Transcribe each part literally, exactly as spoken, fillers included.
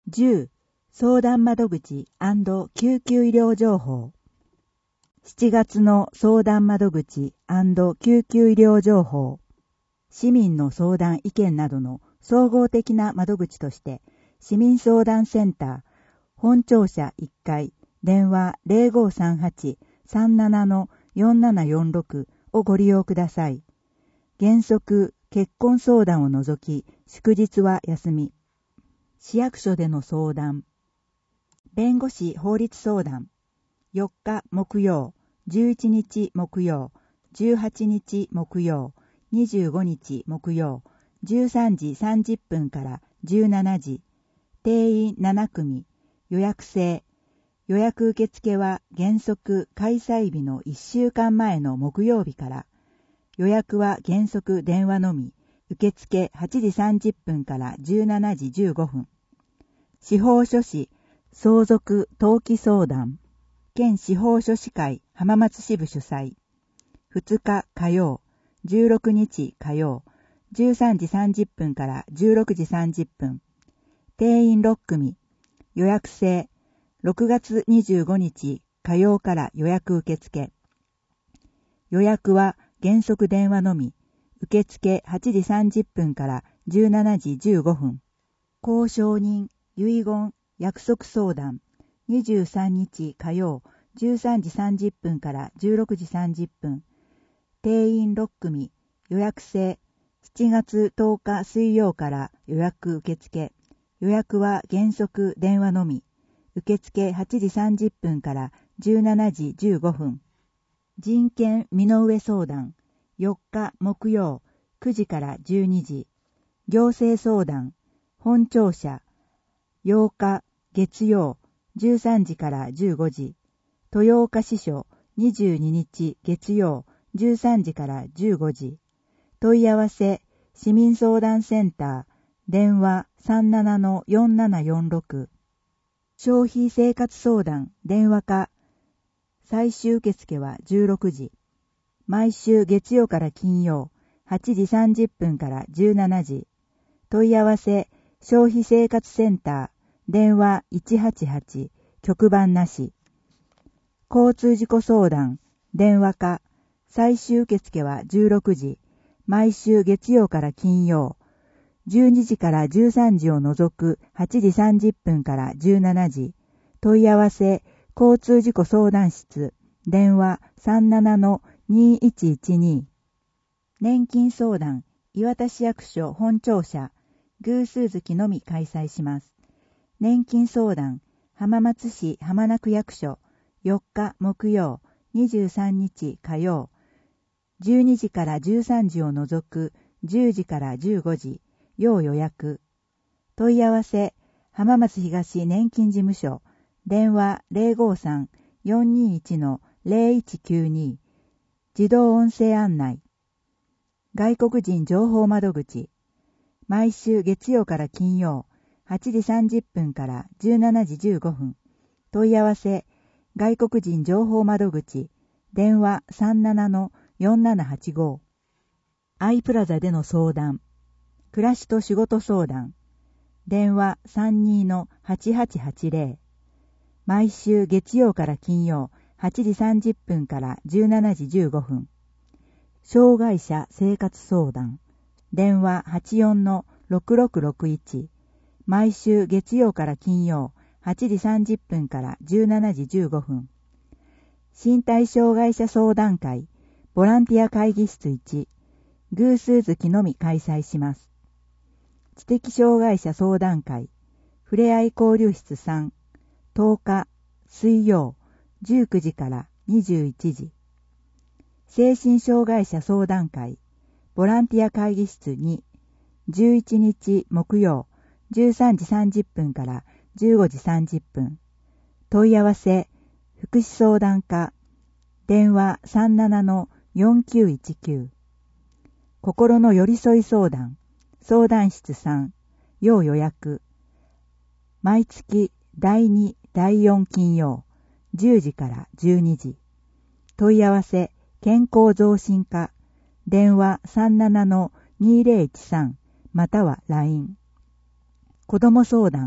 じゅう相談窓口&救急医療情報。しちがつの相談窓口&救急医療情報。市民の相談意見などの総合的な窓口として、市民相談センター、本庁舎いっかい、電話 ゼロごさんはち さんなな よんななよんろく をご利用ください。原則、結婚相談を除き、祝日は休み。市役所での相談。弁護士法律相談。よっか木曜、じゅういちにち木曜、じゅうはちにち木曜、にじゅうごにち木曜、じゅうさんじさんじゅっぷんからじゅうしちじ。定員ななくみ。予約制。予約受付は原則開催日のいっしゅうかんまえの木曜日から。予約は原則電話のみ。受付はちじさんじゅっぷんからじゅうしちじじゅうごふん。司法書士、相続登記相談。県司法書士会浜松支部主催。ふつか火曜、じゅうろくにち火曜、じゅうさんじさんじゅっぷんからじゅうろくじさんじゅっぷん。定員ろっくみ。予約制。ろくがつにじゅうごにち火曜から予約受付。予約は原則電話のみ。受付はちじさんじゅっぷんからじゅうしちじじゅうごふん。交渉人、遺言、約束相談。にじゅうさんにち火曜、じゅうさんじさんじゅっぷんからじゅうろくじさんじゅっぷん。定員ろっくみ。予約制。しちがつとおか水曜から予約受付。予約は原則電話のみ。受付はちじさんじゅっぷんからじゅうしちじじゅうごふん。人権身の上相談。よっか木曜、くじからじゅうにじ。行政相談。本庁舎。ようか月曜、じゅうさんじからじゅうごじ。豊岡支所にじゅうににち月曜、じゅうさんじからじゅうごじ。問い合わせ、市民相談センター、電話 さんなな よんななよんろく。消費生活相談、電話課。最終受付はじゅうろくじ。毎週月曜から金曜、はちじさんじゅっぷんからじゅうしちじ。問い合わせ、消費生活センター、電話いちはちはち、局番なし。交通事故相談、電話課。最終受付はじゅうろくじ。毎週月曜から金曜。じゅうにじからじゅうさんじを除くはちじさんじゅっぷんからじゅうしちじ。問い合わせ、交通事故相談室。電話 さんなな にいちいちに。年金相談、磐田市役所本庁舎。偶数月のみ開催します。年金相談、浜松市浜名区役所。よっか木曜、にじゅうさんにち火曜。じゅうにじからじゅうさんじを除くじゅうじからじゅうごじ。要予約。問い合わせ、浜松東年金事務所。電話 ゼロごさん よんにいち ゼロいちきゅうに。自動音声案内。外国人情報窓口。毎週月曜から金曜、はちじさんじゅっぷんからじゅうしちじじゅうごふん。問い合わせ、外国人情報窓口。電話 さんなな よんななはちご。アイプラザでの相談。暮らしと仕事相談。電話 さんにー はちはちはちゼロ。毎週月曜から金曜、はちじさんじゅっぷんからじゅうしちじじゅうごふん。障害者生活相談。電話 はちよん ろくろくろくいち。毎週月曜から金曜、はちじさんじゅっぷんからじゅうしちじじゅうごふん。身体障害者相談会、ボランティア会議室いち。偶数月のみ開催します。知的障害者相談会、ふれあい交流室さん。とおか水曜、じゅうくじからにじゅういちじ。精神障害者相談会、ボランティア会議室に。じゅういちにち木曜、じゅうさんじさんじゅっぷんからじゅうごじさんじゅっぷん。問い合わせ、福祉相談課。電話 さんなな よんきゅういちきゅう。心の寄り添い相談。相談室さん。要予約。毎月だいに、だいよん金曜、じゅうじからじゅうにじ。問い合わせ、健康増進課。電話 さんなな にーぜろいちさん。または ライン。子ども相談、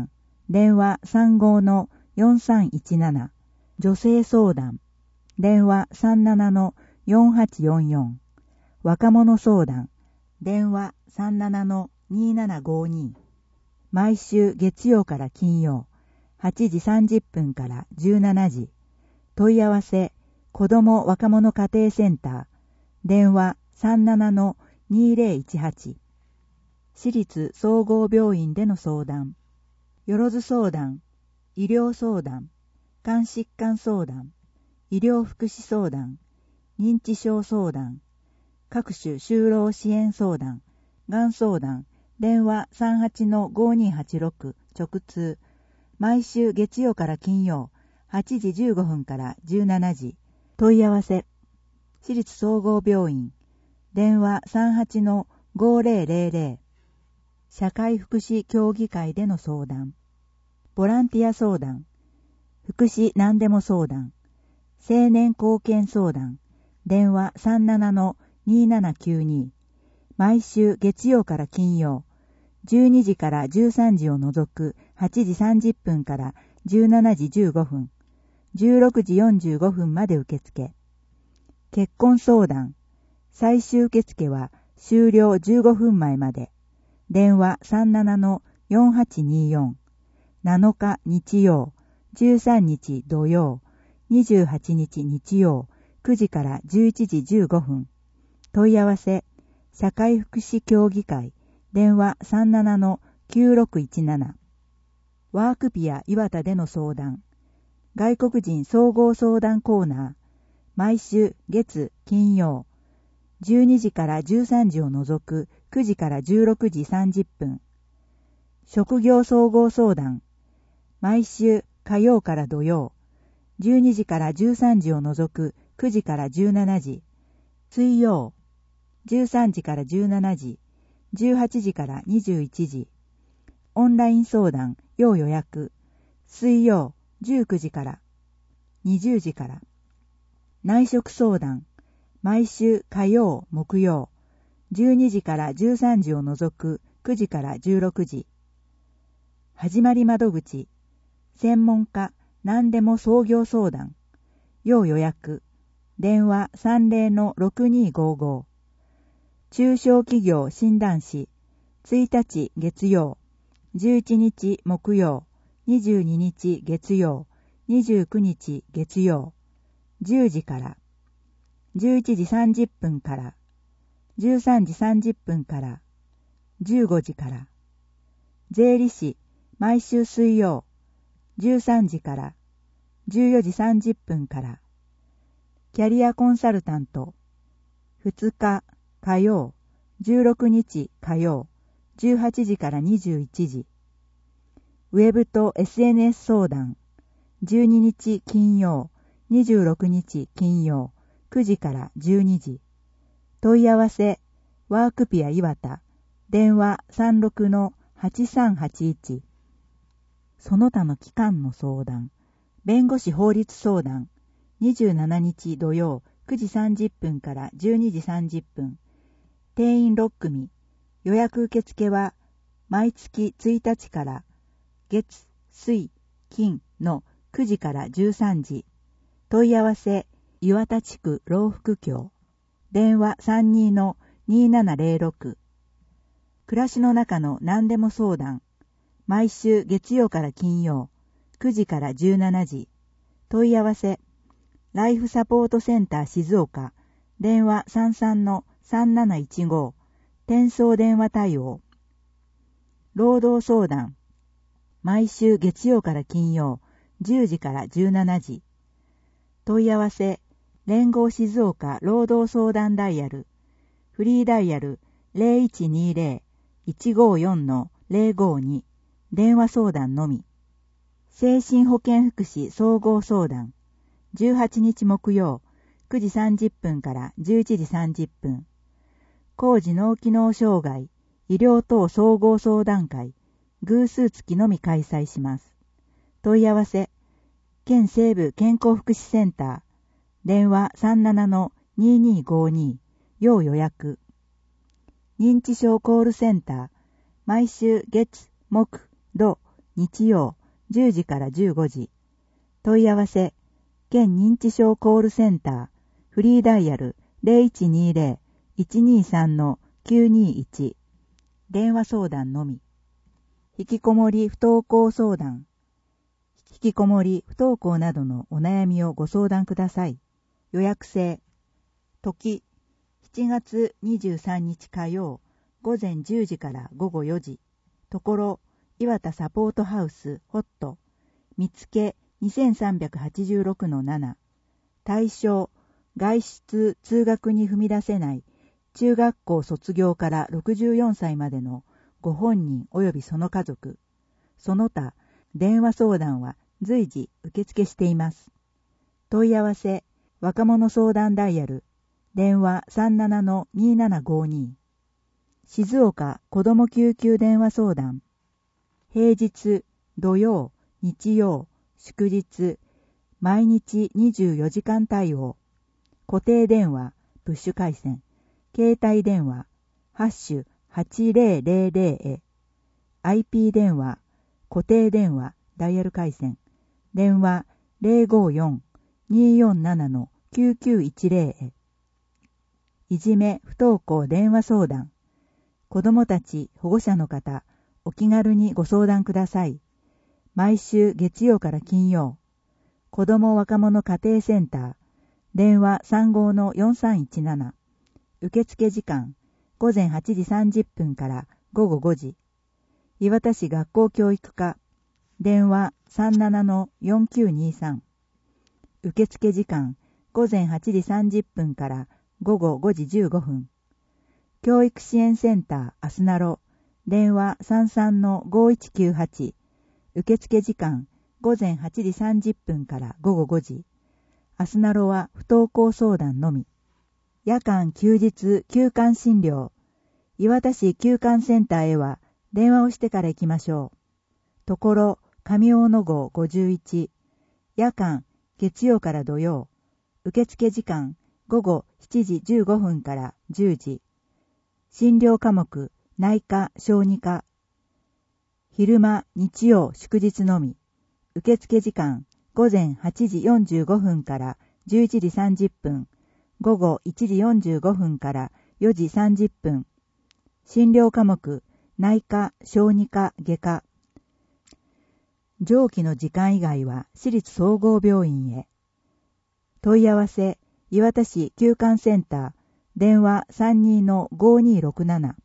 電話 さんごのよんさんいちなな、女性相談、電話 さんななのよんはちよんよん、若者相談、電話 さんななのにななごに、毎週月曜から金曜、はちじさんじゅっぷんからじゅうしちじ、問い合わせ、子ども若者家庭センター、電話 さんななのにぜろいちはち、私立総合病院での相談、よろず相談、医療相談、肝疾患相談、医療福祉相談、認知症相談、各種就労支援相談、がん相談、電話 さんはちのごにはちろく 直通、毎週月曜から金曜、はちじじゅうごふんからじゅうしちじ、問い合わせ、私立総合病院、電話 さんはちのごぜろぜろぜろ、社会福祉協議会での相談、ボランティア相談、福祉何でも相談、青年貢献相談、電話 さんななのにななきゅうに、毎週月曜から金曜、じゅうにじからじゅうさんじを除くはちじさんじゅっぷんからじゅうしちじじゅうごふん、じゅうろくじよんじゅうごふんまで受付。結婚相談、最終受付は終了じゅうごふんまえまで。電話 さんななのよんはちによん、なのか日曜、じゅうさんにち土曜、にじゅうはちにち日曜、くじからじゅういちじじゅうごふん。問い合わせ、社会福祉協議会、電話 さんななのきゅうろくいちなな。ワークピア岩田での相談、外国人総合相談コーナー、毎週月金曜、じゅうにじからじゅうさんじを除くくじからじゅうろくじさんじゅっぷん。職業総合相談、毎週火曜から土曜、じゅうにじからじゅうさんじを除くくじからじゅうしちじ、水曜、じゅうさんじからじゅうしちじ、じゅうはちじからにじゅういちじ、オンライン相談、要予約、水曜じゅうくじからにじゅうじから、内職相談、毎週火曜、木曜、じゅうにじからじゅうさんじを除くくじからじゅうろくじ、始まり窓口、専門家、何でも創業相談、要予約、電話 さんぜろのろくにごご、中小企業診断士、ついたち月曜、じゅういちにち木曜、にじゅうににち月曜、にじゅうくにち月曜、じゅうじから、じゅういちじさんじゅっぷんから、じゅうさんじさんじゅっぷんから、じゅうごじから、税理士、毎週水曜、じゅうさんじから、じゅうよじさんじゅっぷんから、キャリアコンサルタント、ふつか火曜、じゅうろくにち火曜、じゅうはちじからにじゅういちじ、ウェブと エスエヌエス 相談、じゅうににち金曜、にじゅうろくにち金曜、くじからじゅうにじ、問い合わせ、ワークピア岩田、電話 さんろくのはちさんはちいち、その他の機関の相談、弁護士法律相談、にじゅうしちにち土曜くじさんじゅっぷんからじゅうにじさんじゅっぷん、定員ろっくみ、予約受付は毎月ついたちから月、水、金のくじからじゅうさんじ、問い合わせ、岩田地区老福協、電話 さんにのにななぜろろく、暮らしの中の何でも相談、毎週月曜から金曜、くじからじゅうしちじ、問い合わせ、ライフサポートセンター静岡、電話 さんさんのさんなないちご、転送電話対応。労働相談、毎週月曜から金曜、じゅうじからじゅうしちじ。問い合わせ、連合静岡労働相談ダイヤル、フリーダイヤル ゼロいちにゼロ いちごよんのゼロごに、電話相談のみ。精神保健福祉総合相談、じゅうはちにち木曜、くじさんじゅっぷんからじゅういちじさんじゅっぷん。高次脳機能障害、医療等総合相談会、偶数月のみ開催します。問い合わせ、県西部健康福祉センター、電話 さんななのににごに、要予約。認知症コールセンター、毎週月、木、土、 日曜じゅうじからじゅうごじ。問い合わせ、県認知症コールセンター、フリーダイヤル ゼロいちにゼロ いちにさん きゅうにいち。電話相談のみ。引きこもり不登校相談。引きこもり不登校などのお悩みをご相談ください。予約制。時、しちがつにじゅうさんにち火曜、午前じゅうじから午後よじ。ところ、岩田サポートハウスホット。見つけ にせんさんびゃくはちじゅうろくのなな。対象、外出通学に踏み出せない中学校卒業からろくじゅうよんさいまでのご本人及びその家族。その他、電話相談は随時受付しています。問い合わせ、若者相談ダイヤル、電話 さんななのにななごに。静岡子ども救急電話相談。平日、土曜、日曜、祝日、毎日にじゅうよじかん対応。固定電話、プッシュ回線。携帯電話、ハッシュはちぜろぜろぜろへ。アイピー 電話、固定電話、ダイヤル回線。電話 ゼロごよん によんなな きゅうきゅういちゼロへ。いじめ不登校電話相談。子どもたち保護者の方、お気軽にご相談ください。毎週月曜から金曜。子ども若者家庭センター。電話 さんごのよんさんいちなな。受付時間、午前はちじさんじゅっぷんから午後ごじ。岩田市学校教育課。電話 さんななのよんきゅうにさん。受付時間、午前はちじさんじゅっぷんから午後ごじじゅうごふん。教育支援センターあすなろ。電話 さんさんのごいちきゅうはち。受付時間、午前はちじさんじゅっぷんから午後ごじ。あすなろは不登校相談のみ。夜間休日休館診療。岩田市休館センターへは電話をしてから行きましょう。ところ、上大野号ごじゅういち。夜間、月曜から土曜。受付時間、午後しちじじゅうごふんからじゅうじ。診療科目、内科、小児科。昼間、日曜、祝日のみ。受付時間、午前はちじよんじゅうごふんからじゅういちじさんじゅっぷん。午後いちじよんじゅうごふんからよじさんじゅっぷん。診療科目、内科、小児科、外科。上記の時間以外は私立総合病院へ。問い合わせ、岩田市休館センター、電話 さんにのごにろくなな。